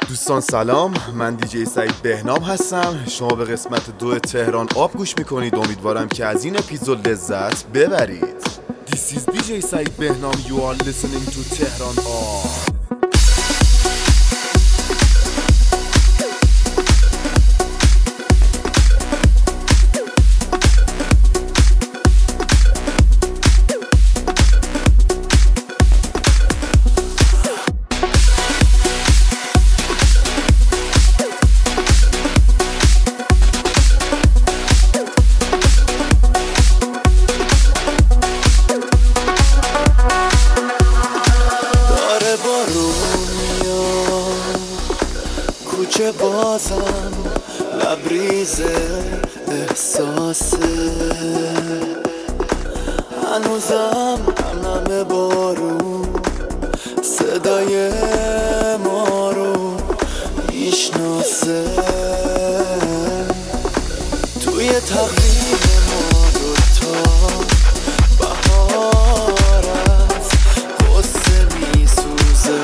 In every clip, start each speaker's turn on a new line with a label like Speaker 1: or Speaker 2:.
Speaker 1: دوستان سلام، من دیجی سعید بهنام هستم. شما به قسمت 2 تهران آب گوش میکنید. امیدوارم که از این اپیزود لذت ببرید. This is DJ سعید بهنام. You are listening to تهران آب.
Speaker 2: کوچه بازم لبریز احساسه، هنوزم نم بارون صدای ما رو میشناسه. توی تقویم ما دوتا بهار از قصه میسوزه.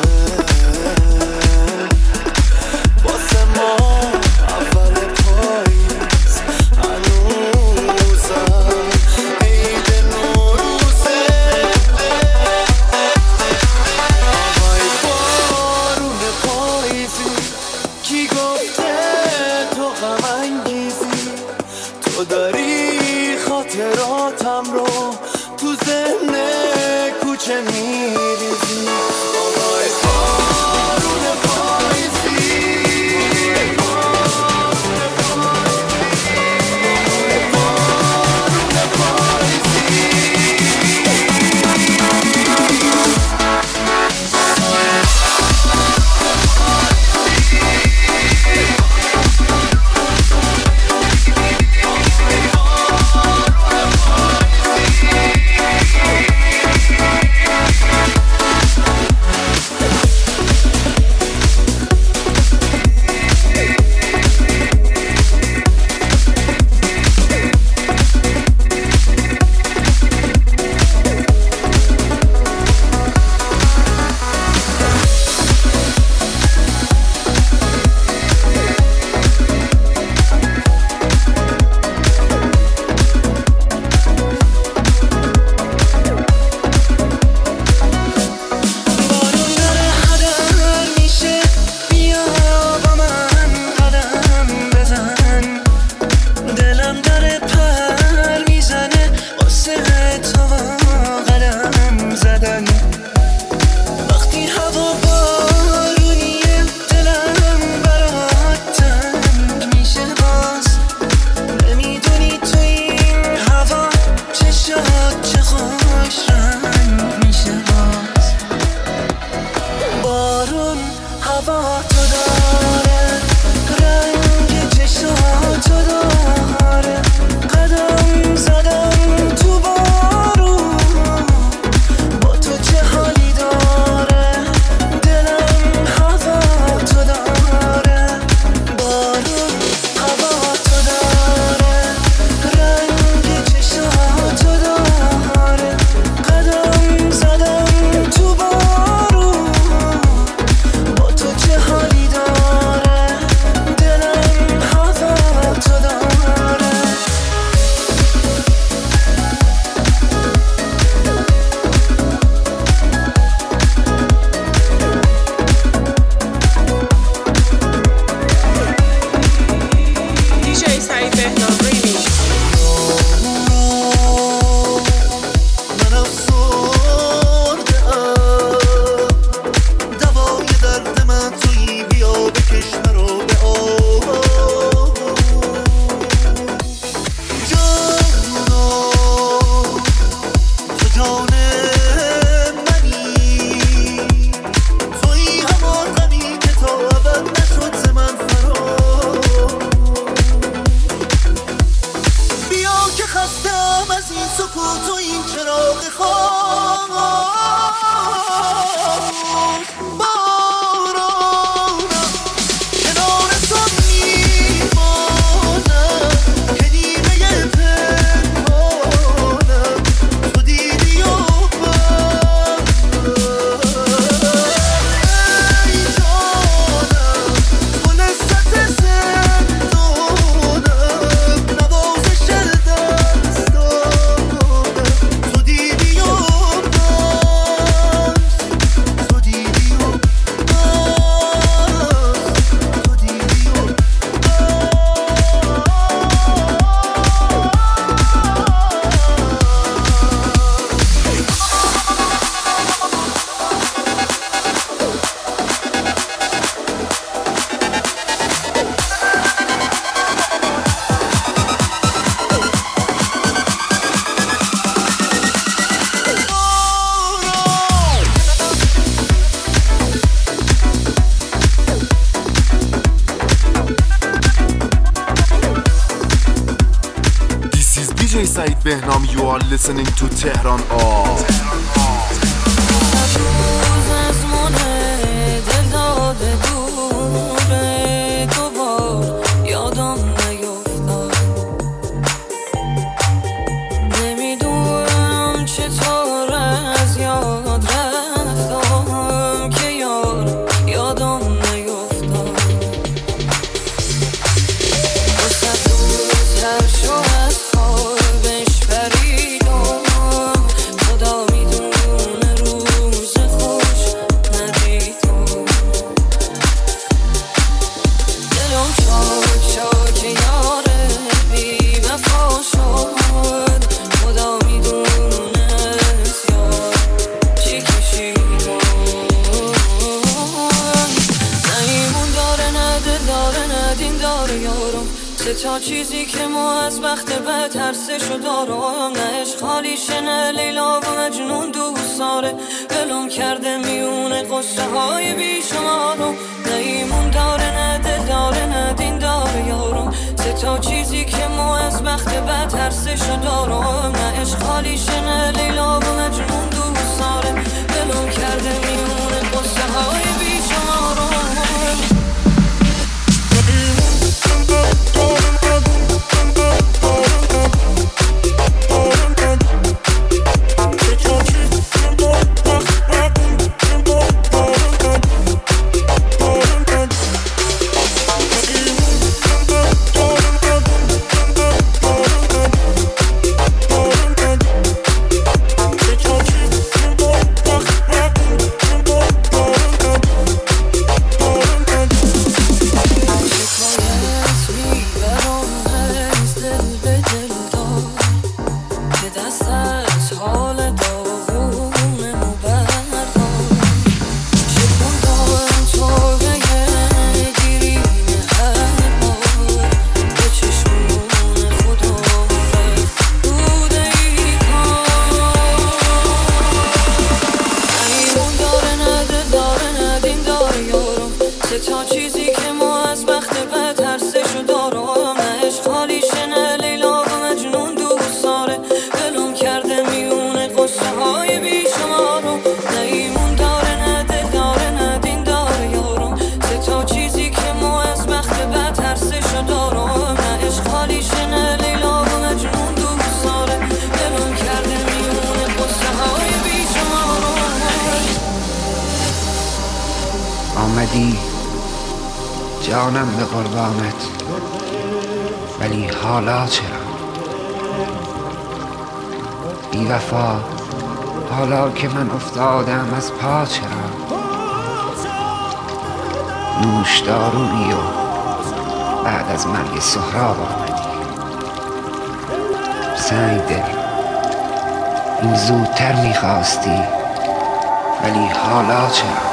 Speaker 2: کی گفته
Speaker 1: سعید بهنام. You are listening to تهران آب.
Speaker 3: روز از مونه دل داده دوره دوبار یادم نیفتاد نمیدونم چطور از یاد رفتم که یادم نیفتاد وسط روز هر شو از خوابش پریدم خدا میدونه روز خوش ندیدم دلم چاک چاک یاره بی وفا شد خدا میدونه از یاد چی کشیدم نه ایمون داره نه دل داره نه دین داره یارم سه تا چیزی که ما از وقت بعد ترسشو دارم نه عشق خالیشه نه لیلا و مجنون دوست داره دلم کرده میونه قصه های بیشمارم نه ایمون داره نه دل داره نه دین داره یارم سه تا چیزی که ما از وقت بعد ترسشو دارم نه عشق خالیشه نه لیلا و مجنون دوست داره دلم کرده میونه قصه های بیشمارم
Speaker 4: آمدی جانم به قربانت ولی حالا چرا بی وفا حالا که من افتادم از پا چرا نوش دارویی و بعد از مرگ سهراب آمدی سنگ دل این زودتر میخواستی ولی حالا چرا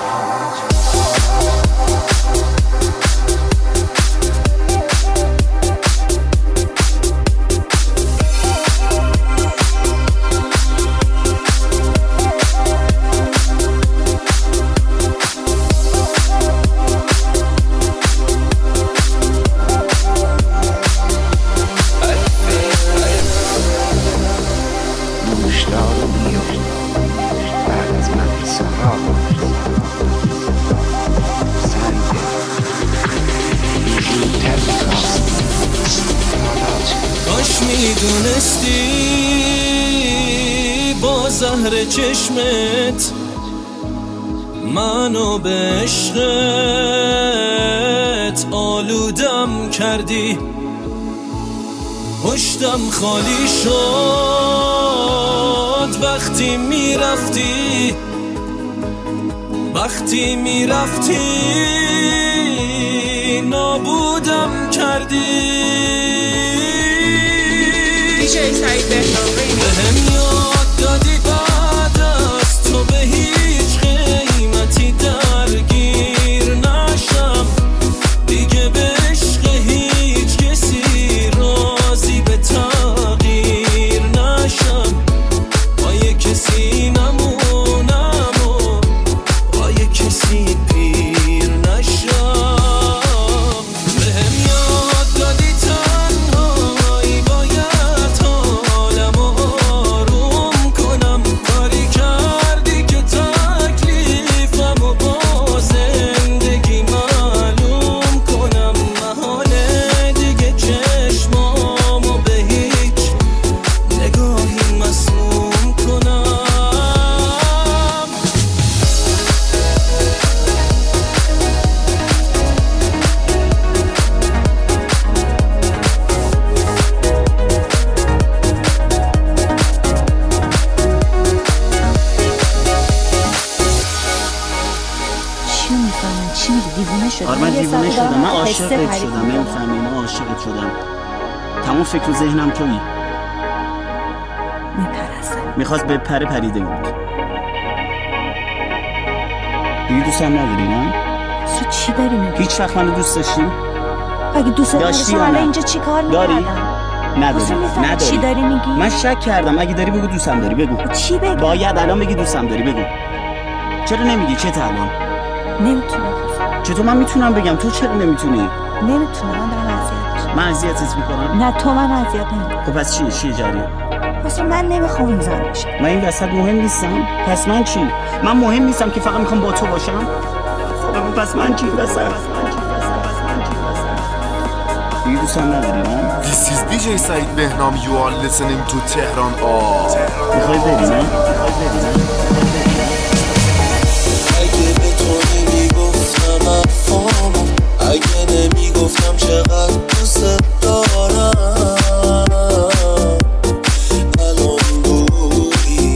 Speaker 5: میدونستی با زهر چشمت منو به عشقت آلودم کردی پشتم خالی شد وقتی میرفتی نابودم کردی
Speaker 6: دیجی سعید بهنام
Speaker 5: بهم یاد دادی بعد از تو به هیچ قیمتی درگیر نشم دیگه به عشق هیچ کسی راضی به تغییر نشم با یه کسی نمونم و با یه کسی پیر نشم بهم یاد دادی تنهایی باید حالم
Speaker 7: نمیفهمم چی میگی؟ دیوونه شدی؟
Speaker 8: آره من دیوونه شدم، من عاشقت شدم، نمیفهمی؟ من عاشقت شدم، تمام فکر و ذهنم تویی.
Speaker 7: میپرستم.
Speaker 8: میخواست به پره پریده بود. دیگه دوستم نداری نه؟
Speaker 7: تو چی داری میگی؟
Speaker 8: هیچ وقت منو دوست داشتی؟
Speaker 7: اگه دوست
Speaker 8: داشتی
Speaker 7: داشتم
Speaker 8: یا نه؟
Speaker 7: اینجا چی کار
Speaker 8: داری؟
Speaker 7: میکردم؟
Speaker 8: نداری.
Speaker 7: چی داری میگی؟
Speaker 8: من شک کردم، اگه داری بگو دوستم داری، بگو.
Speaker 7: چی بگم؟
Speaker 8: باید الان بگی دوستم داری، بگو. چرا نمیگی؟ چه الان؟
Speaker 7: نمیتونم.
Speaker 8: چطور من میتونم بگم؟ تو چرا نمیتونی؟
Speaker 7: نمیتونم، من دارم اذیت میشم.
Speaker 8: من اذیتت میکنم؟
Speaker 7: نه تو من اذیت نمیکنم.
Speaker 8: خب پس چیه جریان؟
Speaker 7: پس من نمیخوام این زن بشم.
Speaker 8: من این وسط مهم نیستم؟ پس من چی؟ من مهم نیستم که فقط میخوام با تو باشم؟ خب پس من چی وسط؟ دیگه دوستم نداری نه؟
Speaker 1: This is DJ سعید بهنام. You are listening to تهران
Speaker 8: میخوای بری نه؟
Speaker 2: اگه به تو نمیگفتم افامو، اگه نمیگفتم چقدر دوست دارم، الان بودی.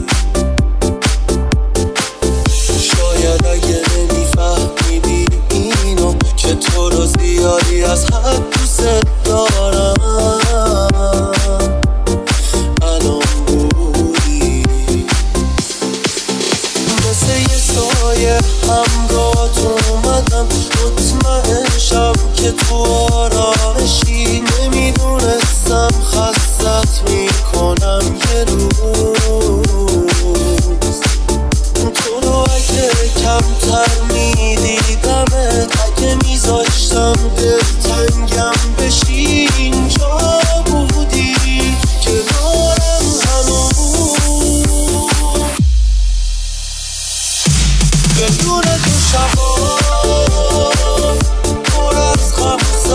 Speaker 2: شاید اگه نمیفهمیدی اینو، که تو رو زیادی از حد دوست دارم، الان بودی. مثل یه سایه همراهت اومدم، مطمئن شم که تو آرامشی. نمیدونستم خستت میکنم یه روز. تو رو اگه کمتر میدیدمت، اگه میذاشتم دلتنگم بشی، اینجا بودی کنارم هنوز. بدون تو شبا پر از غم و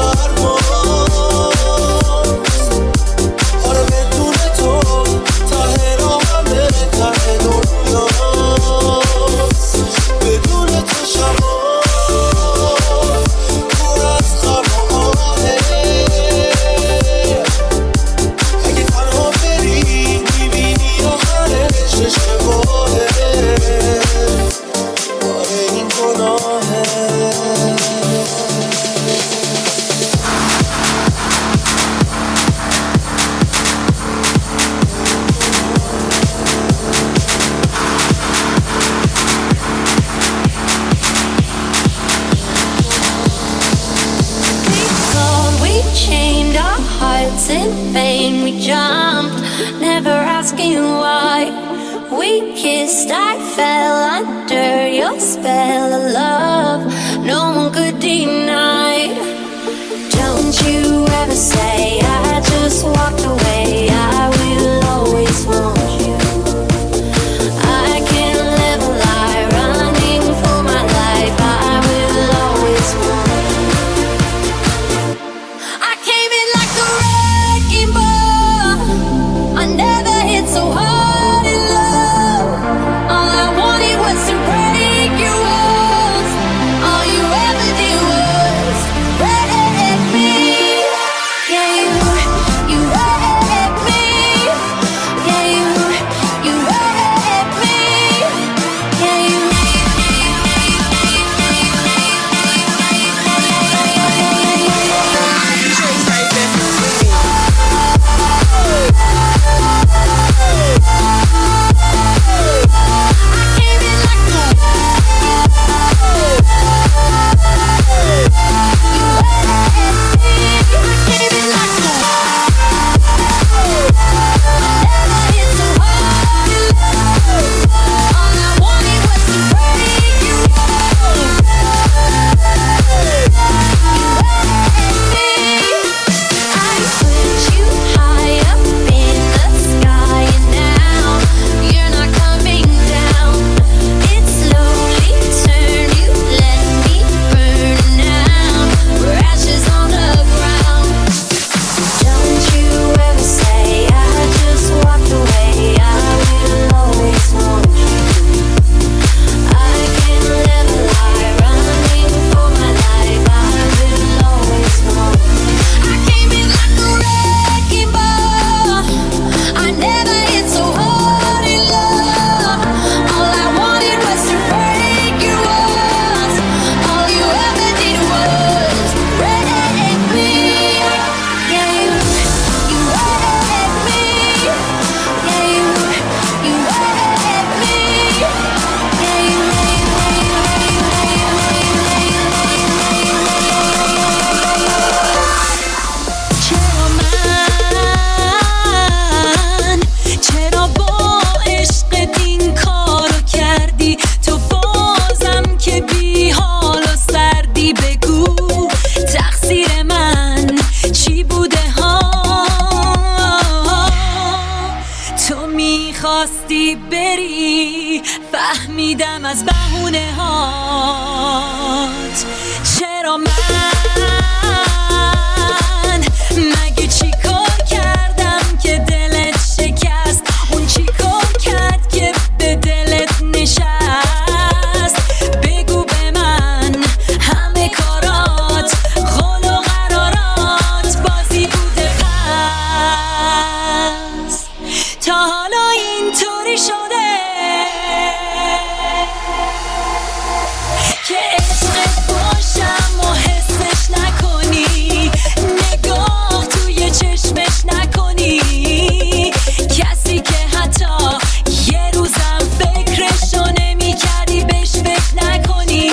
Speaker 2: سرماست. آره بدون تو ته راهمه، ته دنیاست. بدون تو شبا پر از غم و آهه. اگه تنها بری میبینی آخرش اشتباهه. آره این گناهه.
Speaker 3: We chained our hearts in vain. We jumped, never asking why. We kissed, I fell under your spell of love. No one could deny. Don't you ever say I just walked away. I will always want you. I can't live a lie, running for my life. I will always want you. I came in like a wrecking ball. I never hit so hard in love. All I wanted was to break your walls. All you ever did was break me. Yeah, ترسیدم از بهونه هات. چرا من مگه چی کار کردم که دلت شکست؟ اون چی کار کرد که به دلت نشست؟ بگو به من همه کارات قول و قرارات بازی بوده پس تا حالا اینطوری شده که عشقت باشم و حسش نکنی، نگاه توی چشمش نکنی، کسی که حتی یه روزم فکرشو نمی کردی بهش فکر نکنی.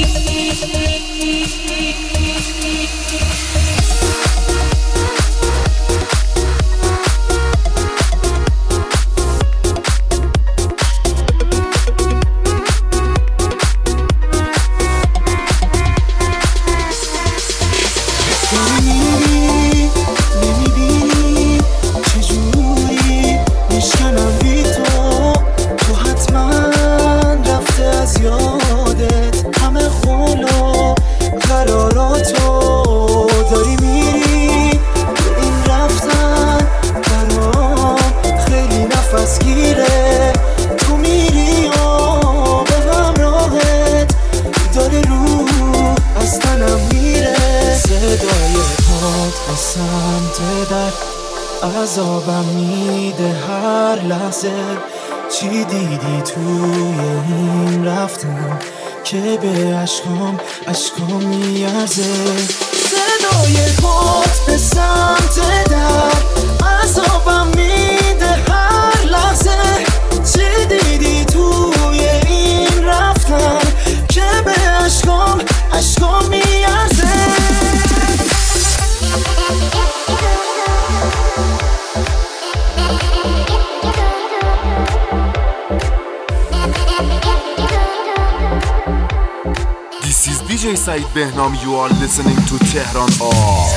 Speaker 2: نمیبینی چجوری میشکنم بی تو حتما رفته از یادت همه قول و قراراتو داری میری. این رفتن برام خیلی نفس گیره، تو میری و به همراهت داره رو از تنم میره. صدای پات از سمت در عذابم میده هر لحظه. چی دیدی توی این رفتن که به عشقام میارزه؟ صدای پات به سمت در عذابم میده هر لحظه. چی دیدی توی این رفتن که به عشقام میارزه؟
Speaker 1: This is DJ Said Behnam. You are listening to Tehran Off.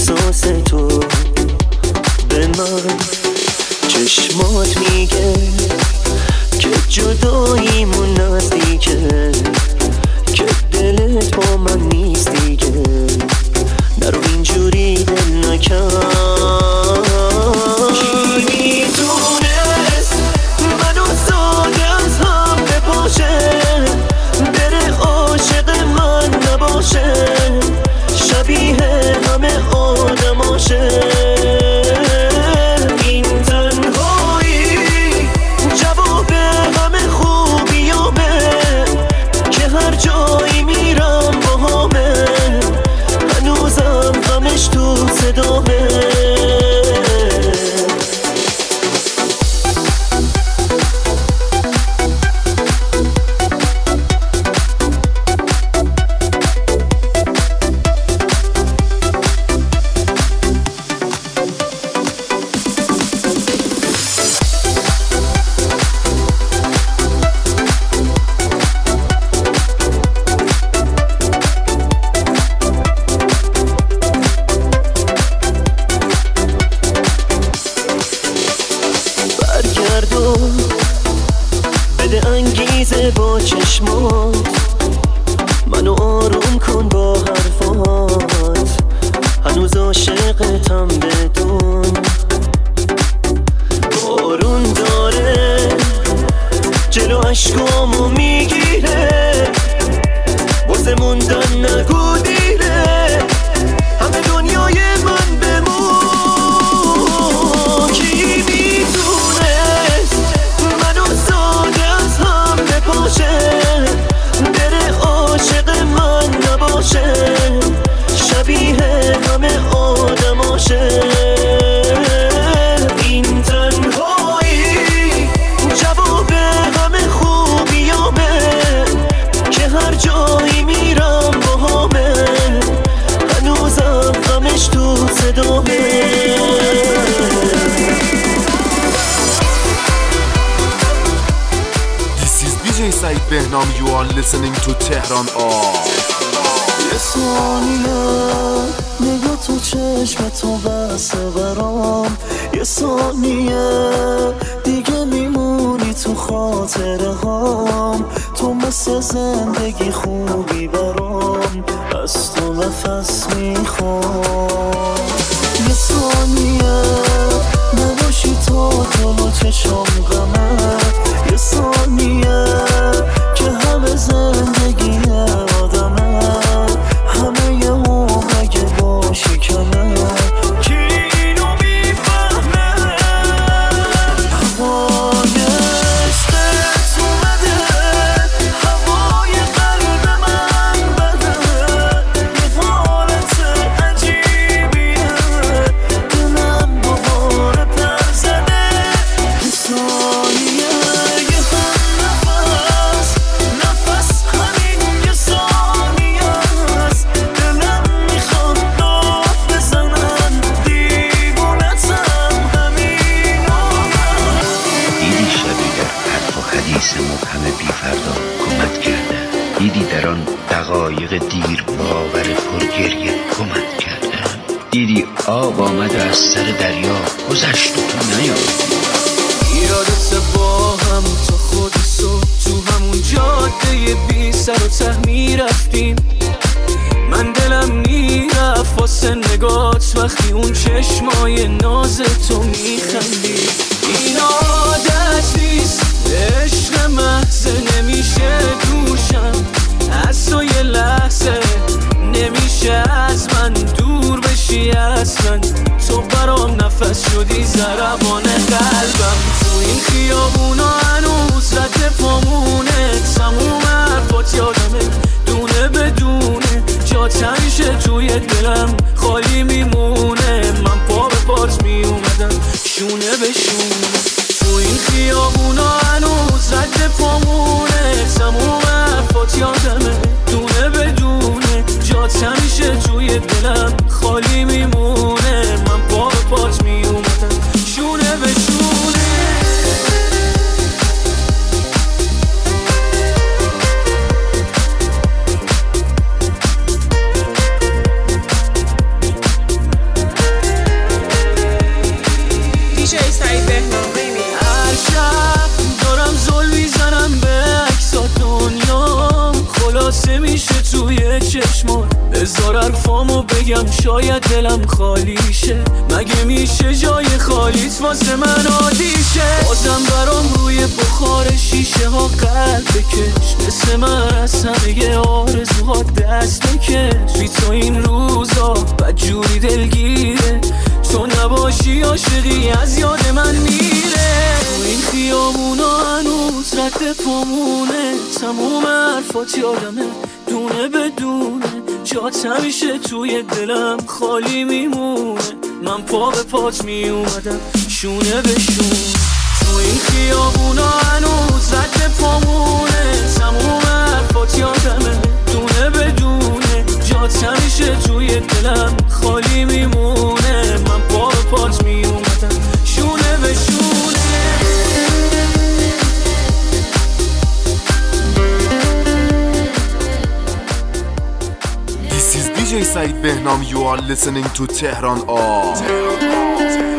Speaker 2: احساس تو به من چشمات میگه جداییمون نزدیکه که دلت با من نیست دیگه. نرو اینجوری دل نکن. کی میدونست منو ساده از هم بپاشه، بره عاشق من نباشه، شبیه همه آدماشه. این تنهایی جواب همه خوبیامه که هر جایی میرم باهامه، هنوزم غمش تو صدامه. بده انگیزه با چشمات، منو آروم کن با حرفات، هنوز عاشقتم بدون. بارون داره جلو عشقامو میگیره، واسه موندن نگو دیره، همه دنیای من بمون. کی میدونست منو ساده از هم بپاشه، بره عاشق من نباشه، شبیه همه آدماشه. این تنهایی جواب همه خوبیامه که هر جایی میرم باهامه، هنوزم غمش تو صدامه.
Speaker 1: DJ سعید بهنام. You are listening to Tehran Off.
Speaker 2: یه ثانیه نگاه تو چشم تو بسه برام، یه ثانیه دیگه میمونی تو خاطره هام، تو مثل زندگی خوبی برام، از تو نفس میخوام. یه ثانیه نباشی تو جلو چشم غمه، یه ثانیه که همه زندگی آدمه، همه یه اگه باشی کنه. کی اینو میفهمه؟ هوای عشقت اومده، هوای قلب من بده، یه حالت عجیبیه، دلم دوباره پر زده. یه ثانیه یه هم نفس همین یه ثانیه است، دلم میخواد داد بزنم، دیوونتم همین آمد.
Speaker 4: دیدی شبی در حرف و حدیث مبهم بی فردا کمک کرده، دیدی در آن دقایق دیر باور پرگریه کمک کرده، دیدی آب آمده از سر دریا گذشت و تو نیافتی.
Speaker 5: یادت با هم تا خودی صبح تو همون جاده بی سر و ته میرفتیم، من دلم میرفت واسه نگات وقتی اون چشمای ناز تو میخندی. این عادت نیست عشق محض، نمیشه دوشم از تو یه لحظه، نمیشه از من دور بشی اصلا، تو برام نفس شدی ضربان قلبم. تو این خیابونا هنوز رد پامونه، تموم حرفات یادمه دونه بدونه، جا تنشه توی دلم خالی میمونه، من پا به پات میومدم شونه به شونه. تو این خیابونا هنوز رد پامونه، بگم شاید دلم خالی شه، مگه میشه جای خالیت واسه من عادی شه؟ بازم برام روی بخار شیشه ها قلب بکش، مثل من از همه آرزوها دست بکش. بی تو این روزا بدجوری دلگیره، تو نباشی عاشقی از یاد من میره. تو این خیابونا هنوز رد پامونه، تموم حرفات یادمه دونه بدونه، جات همیشه توی دلم خالی میمونه. من پا به پات میومدم شونه به شونه، تو این خیابونا هنوز رد پامونه، تموم حرفات یادمه دونه بدونه، جات همیشه توی دلم خالی میمونه. من پا به پات میومدم شونه به شونه.
Speaker 1: This is DJ Said Behnam. You are listening to Tehran All.